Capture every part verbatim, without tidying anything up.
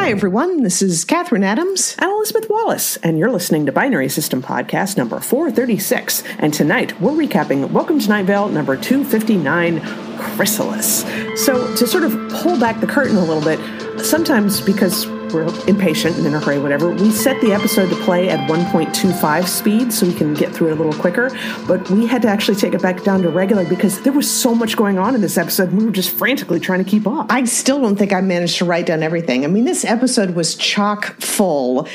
Hi, everyone. This is Catherine Adams. I'm Elizabeth Wallace, and you're listening to Binary System Podcast number four thirty-six. And tonight, we're recapping Welcome to Night Vale number two fifty-nine, Chrysalis. So, to sort of pull back the curtain a little bit, sometimes because we're impatient and in a hurry, whatever, we set the episode to play at one point two five speed so we can get through it a little quicker. But we had to actually take it back down to regular because there was so much going on in this episode, and we were just frantically trying to keep up. I still don't think I managed to write down everything. I mean, this episode was chock full,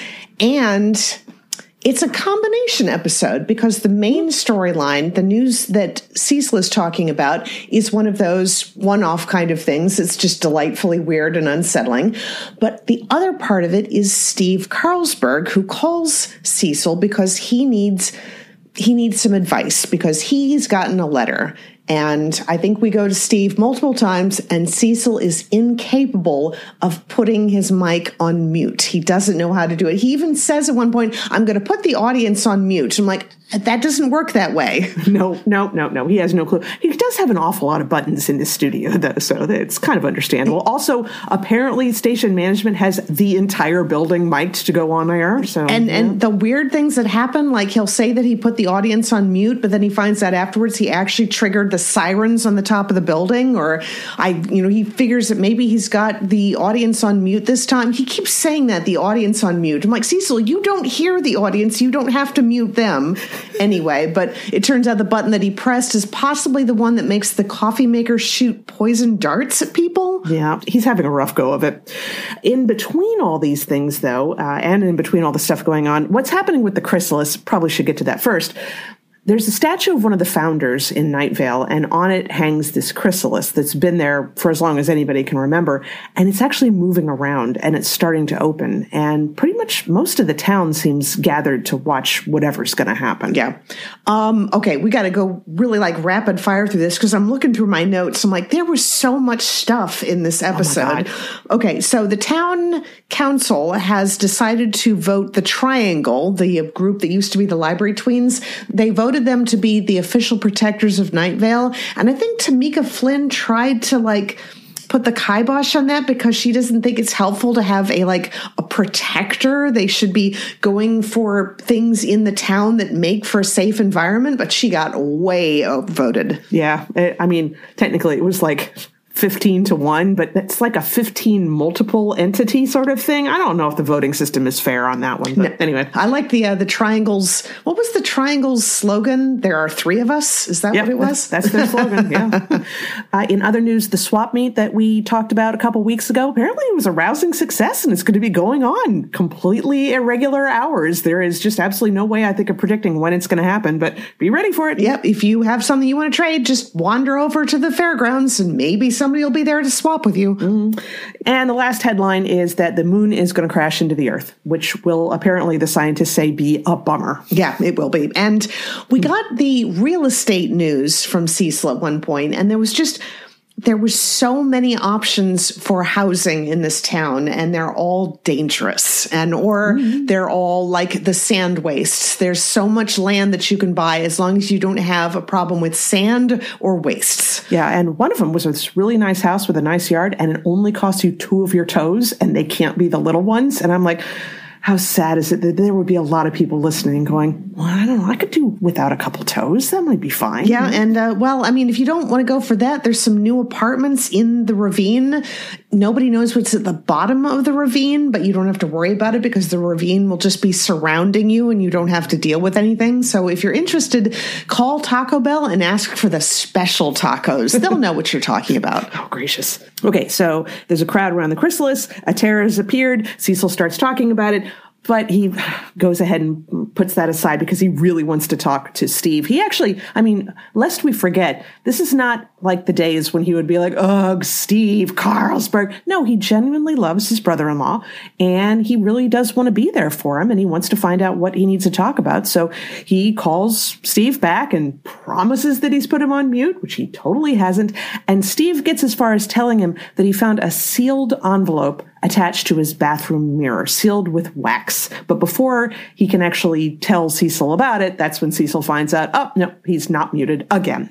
and it's a combination episode because the main storyline, the news that Cecil is talking about, is one of those one-off kind of things. It's just delightfully weird and unsettling. But the other part of it is Steve Carlsberg, who calls Cecil because he needs he needs some advice because he's gotten a letter. And I think we go to Steve multiple times, and Cecil is incapable of putting his mic on mute. He doesn't know how to do it. He even says at one point, I'm going to put the audience on mute. I'm like, that doesn't work that way. No, no, no, no. He has no clue. He does have an awful lot of buttons in this studio, though, so it's kind of understandable. Also, apparently, station management has the entire building mic'd to go on air. So, and yeah. and the weird things that happen, like he'll say that he put the audience on mute, but then he finds out afterwards he actually triggered the sirens on the top of the building, or I, you know, he figures that maybe he's got the audience on mute this time. He keeps saying that, the audience on mute. I'm like, Cecil, you don't hear the audience. You don't have to mute them. Anyway, but it turns out the button that he pressed is possibly the one that makes the coffee maker shoot poison darts at people. Yeah, he's having a rough go of it. In between all these things, though, uh, and in between all the stuff going on, what's happening with the Chrysalis, probably should get to that first. There's a statue of one of the founders in Night Vale, and on it hangs this chrysalis that's been there for as long as anybody can remember, and it's actually moving around, and it's starting to open, and pretty much most of the town seems gathered to watch whatever's going to happen. Yeah. Um, okay, we got to go really like rapid fire through this, because I'm looking through my notes. I'm like, there was so much stuff in this episode. Oh okay, so the town council has decided to vote the Triangle, the group that used to be the Library Tweens. They voted them to be the official protectors of Night Vale. And I think Tamika Flynn tried to like put the kibosh on that because she doesn't think it's helpful to have a like a protector. They should be going for things in the town that make for a safe environment, but she got way outvoted. Yeah. I mean, technically it was like fifteen to one, but it's like a fifteen multiple entity sort of thing. I don't know if the voting system is fair on that one, but no. Anyway. I like the uh, the Triangle's, what was the Triangle's slogan? There are three of us? Is that yep, what it was? That's, that's their slogan, yeah. Uh, in other news, the swap meet that we talked about a couple weeks ago, apparently it was a rousing success, and it's going to be going on completely irregular hours. There is just absolutely no way, I think, of predicting when it's going to happen, but be ready for it. Yep, if you have something you want to trade, just wander over to the fairgrounds, and maybe some Somebody will be there to swap with you. Mm. And the last headline is that the moon is going to crash into the Earth, which will apparently, the scientists say, be a bummer. Yeah, it will be. And we got the real estate news from Cecil at one point, and there was just... There were so many options for housing in this town, and they're all dangerous, and or mm-hmm. they're all like the sand wastes. There's so much land that you can buy as long as you don't have a problem with sand or wastes. Yeah, and one of them was this really nice house with a nice yard, and it only cost you two of your toes, and they can't be the little ones. And I'm like, how sad is it that there would be a lot of people listening going, well, I don't know, I could do without a couple toes. That might be fine. Yeah, and uh, well, I mean, if you don't want to go for that, there's some new apartments in the ravine. Nobody knows what's at the bottom of the ravine, but you don't have to worry about it because the ravine will just be surrounding you and you don't have to deal with anything. So if you're interested, call Taco Bell and ask for the special tacos. They'll know what you're talking about. Oh, gracious. Okay, so there's a crowd around the Chrysalis. A terror has appeared. Cecil starts talking about it. But he goes ahead and puts that aside because he really wants to talk to Steve. He actually, I mean, lest we forget, this is not like the days when he would be like, ugh, Steve Carlsberg. No, he genuinely loves his brother-in-law, and he really does want to be there for him, and he wants to find out what he needs to talk about. So he calls Steve back and promises that he's put him on mute, which he totally hasn't. And Steve gets as far as telling him that he found a sealed envelope attached to his bathroom mirror, sealed with wax. But before he can actually tell Cecil about it, that's when Cecil finds out, oh, no, he's not muted again.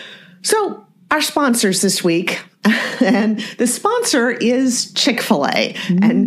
So our sponsors this week, and the sponsor is Chick-fil-A. Mm. And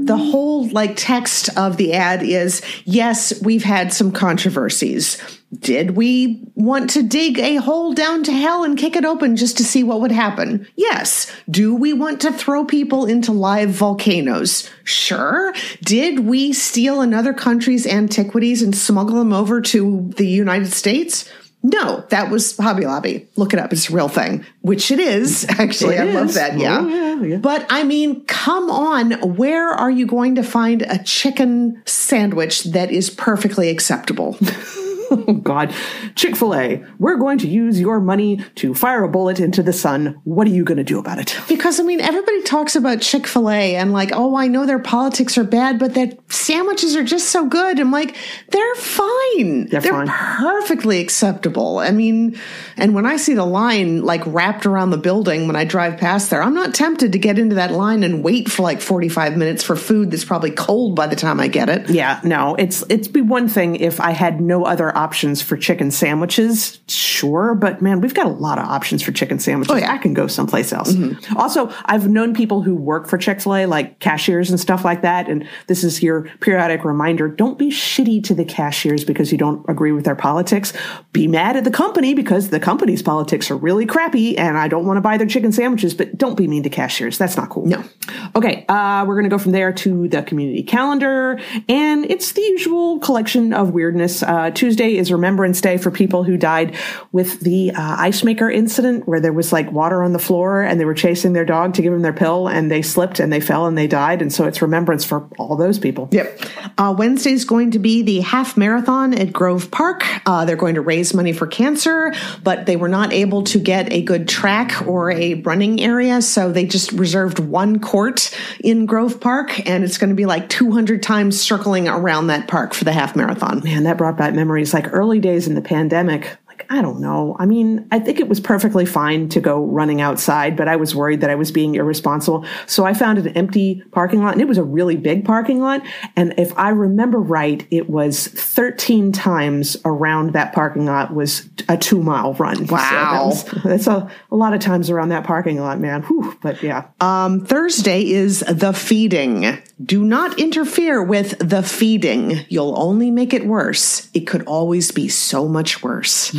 the whole like text of the ad is, yes, we've had some controversies. Did we want to dig a hole down to hell and kick it open just to see what would happen? Yes. Do we want to throw people into live volcanoes? Sure. Did we steal another country's antiquities and smuggle them over to the United States? No, that was Hobby Lobby. Look it up. It's a real thing, which it is. Actually, It I is. love that. Yeah. Oh, yeah, yeah. But I mean, come on. Where are you going to find a chicken sandwich that is perfectly acceptable? Oh, God. Chick-fil-A, we're going to use your money to fire a bullet into the sun. What are you going to do about it? Because, I mean, everybody talks about Chick-fil-A and like, oh, I know their politics are bad, but their sandwiches are just so good. I'm like, they're fine. They're fine. Perfectly acceptable. I mean, and when I see the line like wrapped around the building when I drive past there, I'm not tempted to get into that line and wait for like forty-five minutes for food that's probably cold by the time I get it. Yeah, no, it's it'd be one thing if I had no other options for chicken sandwiches, sure, but man, we've got a lot of options for chicken sandwiches. Oh, yeah. I can go someplace else. Mm-hmm. Also, I've known people who work for Chick-fil-A, like cashiers and stuff like that, and this is your periodic reminder, don't be shitty to the cashiers because you don't agree with their politics. Be mad at the company because the company's politics are really crappy and I don't want to buy their chicken sandwiches, but don't be mean to cashiers. That's not cool. No. Okay, uh, we're going to go from there to the community calendar, and it's the usual collection of weirdness. Uh, Tuesday is Remembrance Day for people who died with the uh, ice maker incident where there was like water on the floor and they were chasing their dog to give them their pill and they slipped and they fell and they died. And so it's remembrance for all those people. Yep. Uh, Wednesday's going to be the half marathon at Grove Park. Uh, they're going to raise money for cancer, but they were not able to get a good track or a running area. So they just reserved one court in Grove Park, and it's going to be like two hundred times circling around that park for the half marathon. Man, that brought back memories like early days in the pandemic. Like, I don't know. I mean, I think it was perfectly fine to go running outside, but I was worried that I was being irresponsible. So I found an empty parking lot, and it was a really big parking lot. And if I remember right, it was thirteen times around that parking lot was a two mile run. Wow. So that was, that's a, a lot of times around that parking lot, man. Whew, but yeah. Um, Thursday is the feeding. Do not interfere with the feeding. You'll only make it worse. It could always be so much worse.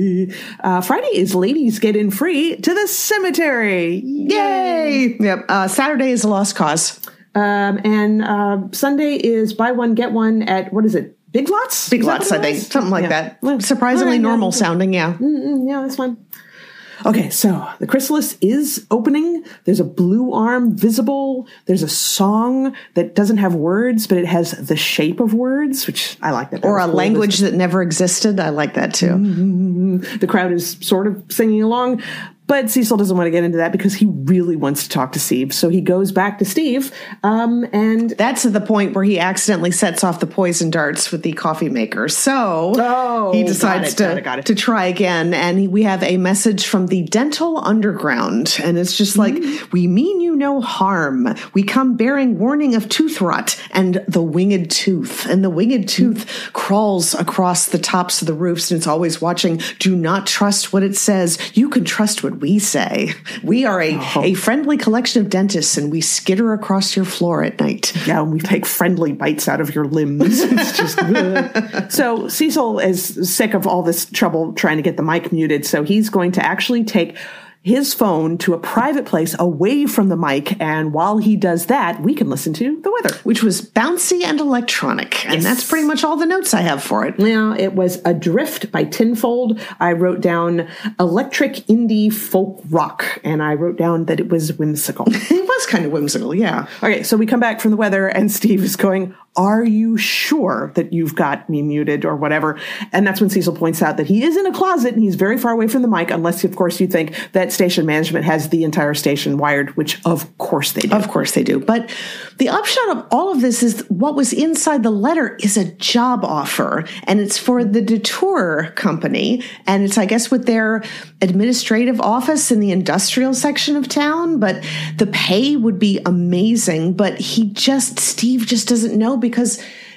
Uh, Friday is ladies get in free to the cemetery. Yay! Yep. Uh, Saturday is a lost cause. Um, and uh, Sunday is buy one, get one at, what is it? Big Lots? Big Is that Lots, what I it think. is? Something like Yeah. that. Surprisingly All right, normal yeah. sounding, yeah. Mm-mm, yeah, that's fine. Okay, so the chrysalis is opening. There's a blue arm visible. There's a song that doesn't have words, but it has the shape of words, which I like that. That Or was a cool. language that never existed. I like that too. Mm-hmm. The crowd is sort of singing along. But Cecil doesn't want to get into that because he really wants to talk to Steve. So he goes back to Steve. Um, and That's at the point where he accidentally sets off the poison darts with the coffee maker. So Oh, he got decides it, to, got it, got it. to try again. And he, we have a message from the Dental Underground. And it's just like, Mm-hmm. we mean you no harm. We come bearing warning of tooth rot and the winged tooth. And the winged tooth Mm-hmm. crawls across the tops of the roofs and it's always watching. Do not trust what it says. You can trust what we say. We are a, Oh. a friendly collection of dentists and we skitter across your floor at night. yeah, we take friendly bites out of your limbs. It's just good. So Cecil is sick of all this trouble trying to get the mic muted. So he's going to actually take his phone to a private place away from the mic. And while he does that, we can listen to the weather. Which was bouncy and electronic. And Yes. that's pretty much all the notes I have for it. Now, it was Adrift by Tinfold. I wrote down electric indie folk rock, and I wrote down that it was whimsical. It was kind of whimsical, yeah. Okay, so we come back from the weather, and Steve is going, are you sure that you've got me muted or whatever? And that's when Cecil points out that he is in a closet and he's very far away from the mic, unless, of course, you think that station management has the entire station wired, which, of course, they do. Of course they do. But the upshot of all of this is what was inside the letter is a job offer. And it's for the Detour Company. And it's, I guess, with their administrative office in the industrial section of town. But the pay would be amazing. But he just, Steve just doesn't know because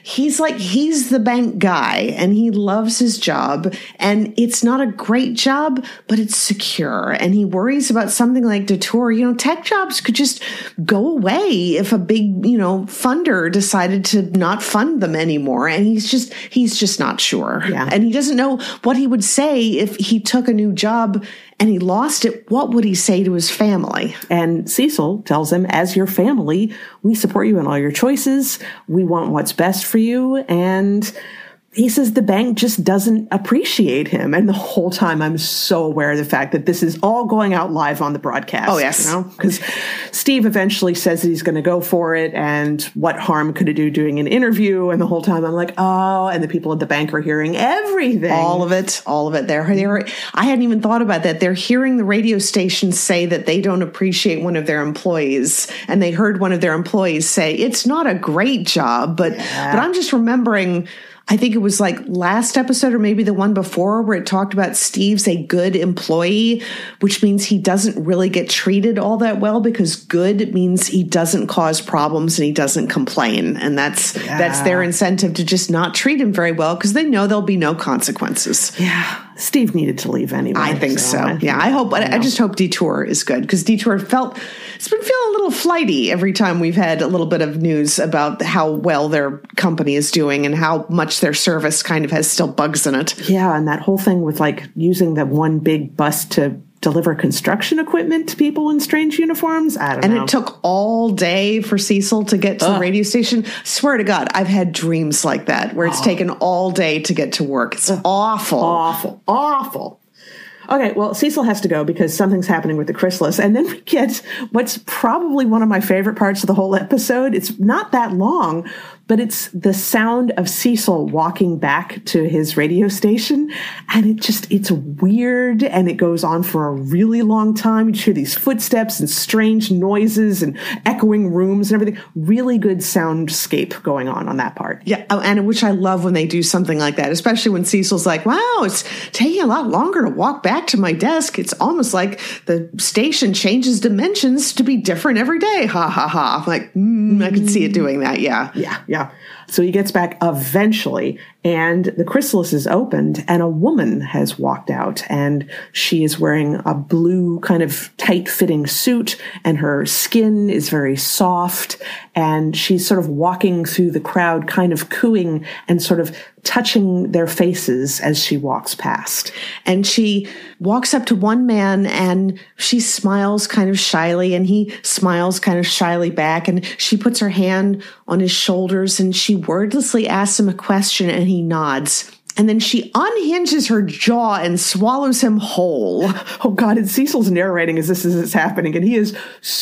he's like, he's the bank guy and he loves his job and it's not a great job, but it's secure. And he worries about something like Detour. You know, tech jobs could just go away if a big, you know, funder decided to not fund them anymore. And he's just, he's just not sure. Yeah. And he doesn't know what he would say if he took a new job and he lost it. What would he say to his family? And Cecil tells him, as your family, we support you in all your choices. We want what's best for you. And he says the bank just doesn't appreciate him. And the whole time I'm so aware of the fact that this is all going out live on the broadcast. Oh, yes. You know? Because Steve eventually says that he's going to go for it. And what harm could it do doing an interview? And the whole time I'm like, oh, and the people at the bank are hearing everything. All of it. All of it. They're, they're, I hadn't even thought about that. They're hearing the radio station say that they don't appreciate one of their employees. And they heard one of their employees say, it's not a great job, but, yeah. but I'm just remembering, I think it was like last episode or maybe the one before where it talked about Steve's a good employee, which means he doesn't really get treated all that well because good means he doesn't cause problems and he doesn't complain. And that's yeah. that's their incentive to just not treat him very well because they know there'll be no consequences. Yeah. Steve needed to leave anyway. I think so. so. I, yeah, I hope. I, I just hope Detour is good because Detour felt it's been feeling a little flighty every time we've had a little bit of news about how well their company is doing and how much their service kind of has still bugs in it. Yeah, and that whole thing with like using that one big bus to deliver construction equipment to people in strange uniforms. I don't and know. And it took all day for Cecil to get to Ugh. the radio station. Swear to God, I've had dreams like that where it's oh. taken all day to get to work. It's Ugh. awful. Awful. Awful. Okay, well, Cecil has to go because something's happening with the chrysalis. And then we get what's probably one of my favorite parts of the whole episode. It's not that long, but it's the sound of Cecil walking back to his radio station. And it just, it's weird. And it goes on for a really long time. You hear these footsteps and strange noises and echoing rooms and everything. Really good soundscape going on on that part. Yeah. And which I love when they do something like that, especially when Cecil's like, wow, it's taking a lot longer to walk back to my desk. It's almost like the station changes dimensions to be different every day. Ha ha ha. I'm like, mm, I can see it doing that. Yeah. Yeah. Yeah. So he gets back eventually, and the chrysalis is opened, and a woman has walked out, and she is wearing a blue kind of tight-fitting suit, and her skin is very soft, and she's sort of walking through the crowd, kind of cooing and sort of touching their faces as she walks past. And she walks up to one man and she smiles kind of shyly and he smiles kind of shyly back. And she puts her hand on his shoulders and she wordlessly asks him a question and he nods. And then she unhinges her jaw and swallows him whole. Oh, God. And Cecil's narrating as this is happening. And he is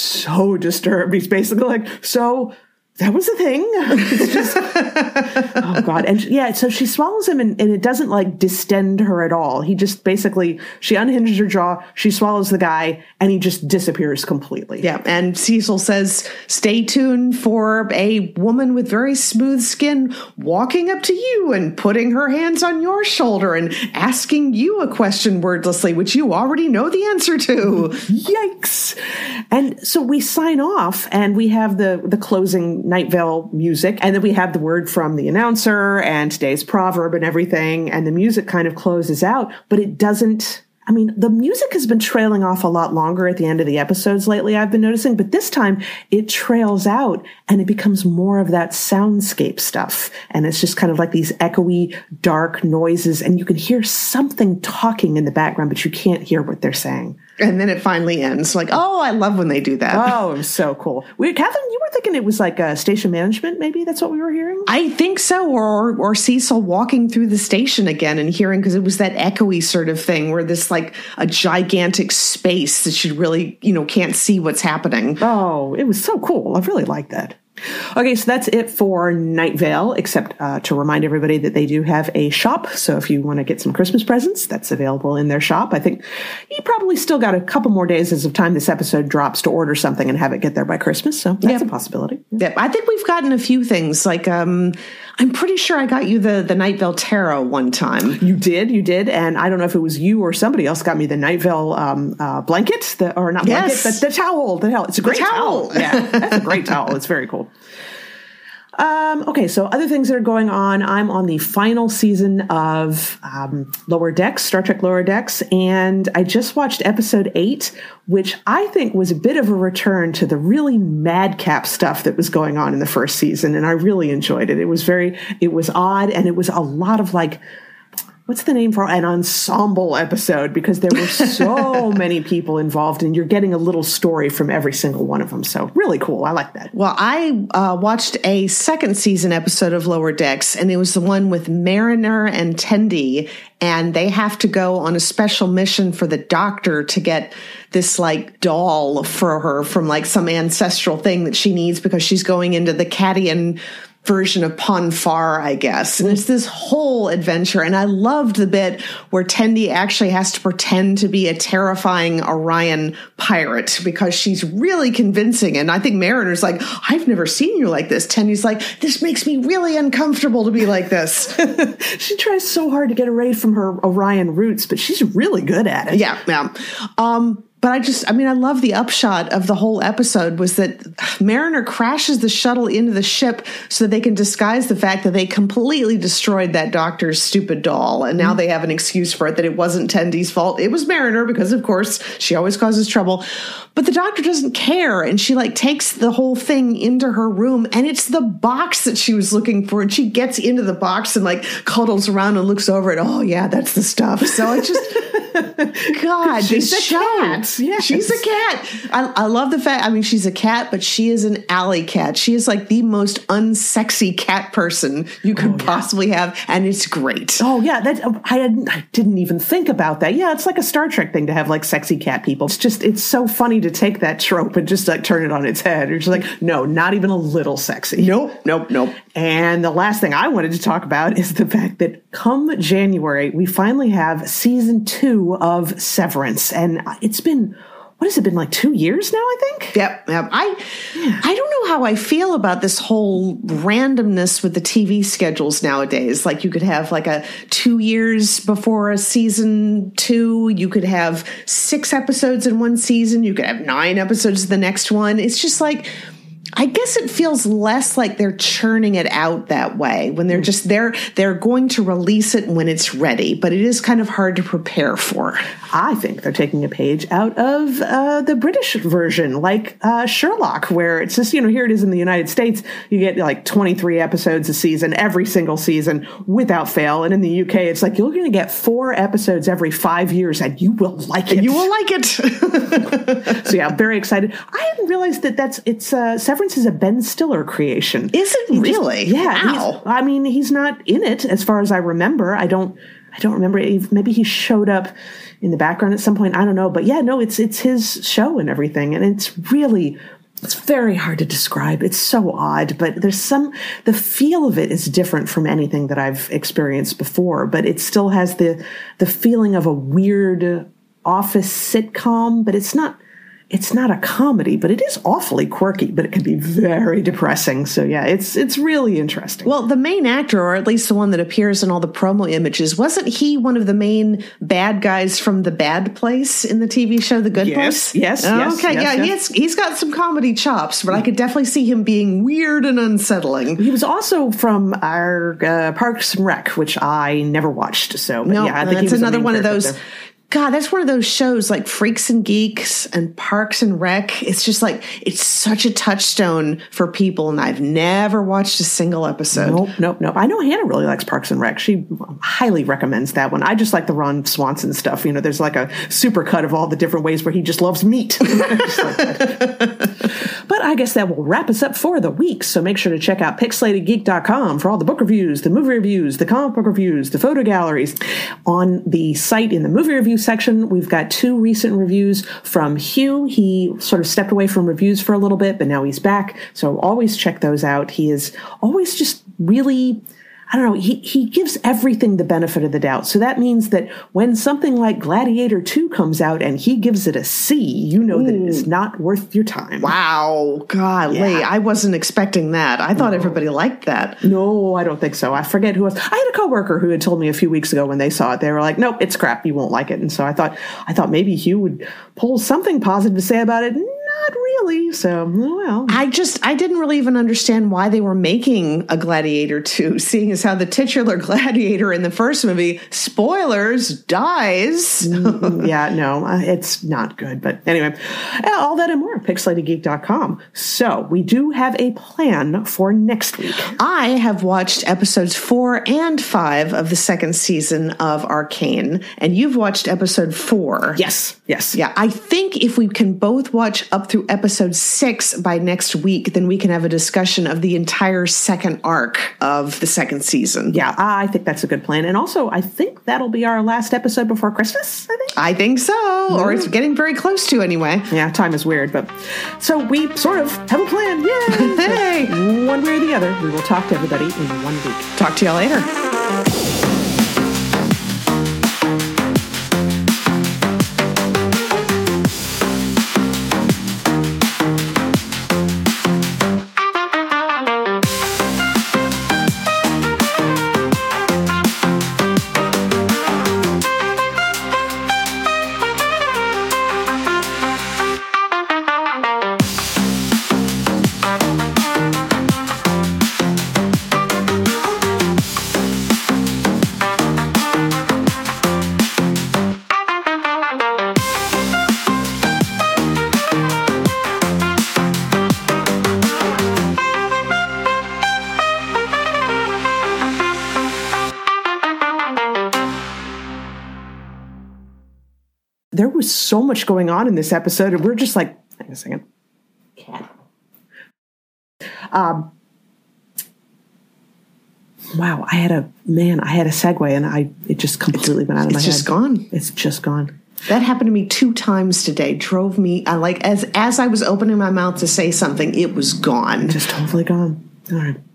so disturbed. He's basically like, so that was a thing. It's just, oh, God. And yeah, so she swallows him and, and it doesn't like distend her at all. He just basically, she unhinges her jaw, she swallows the guy, and he just disappears completely. Yeah. And Cecil says, stay tuned for a woman with very smooth skin walking up to you and putting her hands on your shoulder and asking you a question wordlessly, which you already know the answer to. Yikes. And so we sign off and we have the, the closing Night Vale music. And then we have the word from the announcer and today's proverb and everything. And the music kind of closes out, but it doesn't. I mean, the music has been trailing off a lot longer at the end of the episodes lately, I've been noticing, but this time it trails out and it becomes more of that soundscape stuff. And it's just kind of like these echoey, dark noises, and you can hear something talking in the background, but you can't hear what they're saying. And then it finally ends. Like, oh, I love when they do that. Oh, it was so cool. We, Catherine, you were thinking it was like a station management, maybe? That's what we were hearing? I think so. Or, or Cecil walking through the station again and hearing, because it was that echoey sort of thing where this like a gigantic space that you really, you know, can't see what's happening. Oh, it was so cool. I really liked that. Okay, so that's it for Night Vale, except uh, to remind everybody that they do have a shop. So if you want to get some Christmas presents, that's available in their shop. I think you probably still got a couple more days as of time this episode drops to order something and have it get there by Christmas. So that's yep. a possibility. Yep. I think we've gotten a few things. Like, um, I'm pretty sure I got you the, the Night Vale tarot one time. You did, you did. And I don't know if it was you or somebody else got me the Night Vale um, uh, blanket, the, or not blanket, yes. but the towel. The towel. It's a great the towel. towel. Yeah, that's a great towel. It's very cool. Um, okay, so other things that are going on. I'm on the final season of um, Lower Decks, Star Trek Lower Decks, and I just watched episode eight, which I think was a bit of a return to the really madcap stuff that was going on in the first season, and I really enjoyed it. It was very, it was odd, and it was a lot of like, what's the name for an ensemble episode? Because there were so many people involved, and you're getting a little story from every single one of them. So really cool. I like that. Well, I uh, watched a second season episode of Lower Decks, and it was the one with Mariner and Tendi, and they have to go on a special mission for the doctor to get this like doll for her from like some ancestral thing that she needs because she's going into the Cadian version of Pon farr, I guess. And it's this whole adventure. And I loved the bit where Tendi actually has to pretend to be a terrifying Orion pirate because she's really convincing. And I think Mariner's like, I've never seen you like this. Tendi's like, this makes me really uncomfortable to be like this. She tries so hard to get away from her Orion roots, but she's really good at it. Yeah, yeah. Um, But I just, I mean, I love the upshot of the whole episode was that Mariner crashes the shuttle into the ship so that they can disguise the fact that they completely destroyed that doctor's stupid doll. And now mm-hmm. they have an excuse for it, that it wasn't Tendi's fault. It was Mariner because, of course, she always causes trouble. But the doctor doesn't care. And she like takes the whole thing into her room, and it's the box that she was looking for. And she gets into the box and like cuddles around and looks over it. Oh, yeah, that's the stuff. So I just, God, she's this a show. cat. Yes. She's a cat. I, I love the fact, I mean, she's a cat, but she is an alley cat. She is like the most unsexy cat person you could oh, yeah. possibly have, and it's great. Oh, yeah. That I, had, I didn't even think about that. Yeah, it's like a Star Trek thing to have like sexy cat people. It's just, it's so funny to take that trope and just like turn it on its head. It's like, no, not even a little sexy. Nope, nope, nope. And the last thing I wanted to talk about is the fact that come January, we finally have season two of Severance. And it's been, what has it been, like two years now, I think? Yep. yep. I yeah. I don't know how I feel about this whole randomness with the T V schedules nowadays. Like you could have like a two years before a season two. You could have six episodes in one season. You could have nine episodes in the next one. It's just like, I guess it feels less like they're churning it out that way when they're just they're they're going to release it when it's ready, but it is kind of hard to prepare for. I think they're taking a page out of uh, the British version, like uh, Sherlock, where it's just, you know, here it is in the United States, you get like twenty-three episodes a season, every single season without fail. And in the U K, it's like you're going to get four episodes every five years and you will like it. You will like it. So yeah, I'm very excited. I didn't realize that that's, it's, uh, Severance is a Ben Stiller creation. Is it he really? Just, yeah. Wow. I mean, he's not in it as far as I remember. I don't, I don't remember. Maybe he showed up in the background at some point. I don't know. But yeah, no, it's, it's his show and everything. And it's really, it's very hard to describe. It's so odd, but there's some, the feel of it is different from anything that I've experienced before, but it still has the, the feeling of a weird office sitcom, but it's not, It's not a comedy, but it is awfully quirky, but it can be very depressing. So yeah, it's it's really interesting. Well, the main actor, or at least the one that appears in all the promo images, wasn't he one of the main bad guys from The Bad Place in the T V show The Good yes, Place? Yes, oh, yes. Okay, yes, yeah, yes. He's, he's got some comedy chops, but I could definitely see him being weird and unsettling. He was also from our uh, Parks and Rec, which I never watched. So but no, yeah, I think it's another one of those. There. God, that's one of those shows like Freaks and Geeks and Parks and Rec. It's just like, it's such a touchstone for people, and I've never watched a single episode. Nope, nope, nope. I know Hannah really likes Parks and Rec. She highly recommends that one. I just like the Ron Swanson stuff. You know, there's like a super cut of all the different ways where he just loves meat. Just like that. But I guess that will wrap us up for the week. So make sure to check out pixelated geek dot com for all the book reviews, the movie reviews, the comic book reviews, the photo galleries. On the site in the movie review section, we've got two recent reviews from Hugh. He sort of stepped away from reviews for a little bit, but now he's back. So always check those out. He is always just really, I don't know, he, he gives everything the benefit of the doubt. So that means that when something like Gladiator two comes out and he gives it a C, you know Ooh. that it is not worth your time. Wow. Golly, yeah. I wasn't expecting that. I thought no. everybody liked that. No, I don't think so. I forget who else. I had a coworker who had told me a few weeks ago when they saw it, they were like, nope, it's crap. You won't like it. And so I thought, I thought maybe Hugh would pull something positive to say about it. Not really. So, well. I just, I didn't really even understand why they were making a Gladiator two, seeing as how the titular Gladiator in the first movie, spoilers, dies. Yeah, no, uh, it's not good. But anyway, all that and more, pixelated geek dot com. So we do have a plan for next week. I have watched episodes four and five of the second season of Arcane, and you've watched episode four. Yes, yes. Yeah, I think if we can both watch up through episode six by next week, then we can have a discussion of the entire second arc of the second season. Yeah, I think that's a good plan. And also, I think that'll be our last episode before Christmas, I think. I think so, mm-hmm. or it's getting very close to anyway. Yeah, time is weird, but so we sort of have a plan. Yay! Hey! So one way or the other, we will talk to everybody in one week. Talk to y'all later. There was so much going on in this episode, and we're just like, hang on a second. Cat. Um, wow, I had a, man, I had a segue, and I it just completely it's, went out of my head. It's just gone. It's just gone. That happened to me two times today. Drove me, I like, as as I was opening my mouth to say something, it was gone. Just totally gone. All right.